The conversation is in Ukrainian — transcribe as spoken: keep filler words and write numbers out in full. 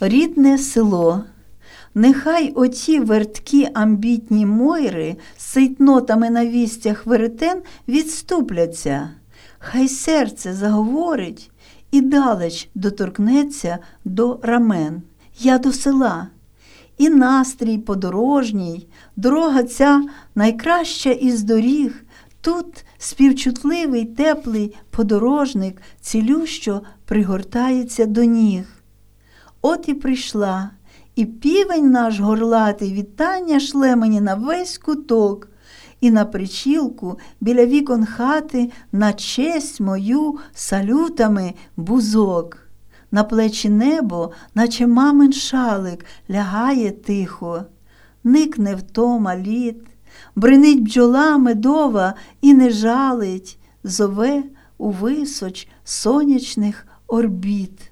Рідне село. Нехай оті верткі амбітні мойри з цейтнотами на вістях веретен відступляться. Хай серце заговорить і далеч доторкнеться до рамен. Я до села. І настрій подорожній, дорога ця найкраща із доріг. Тут співчутливий, теплий подорожник цілющо пригортається до ніг. От і прийшла, і півень наш горлатий вітання шле мені на весь куток, і на причілку біля вікон хати на честь мою салютами бузок. На плечі небо, наче мамин шалик, лягає тихо, никне втома літ, бринить бджола медова і не жалить, зове у височ сонячних орбіт.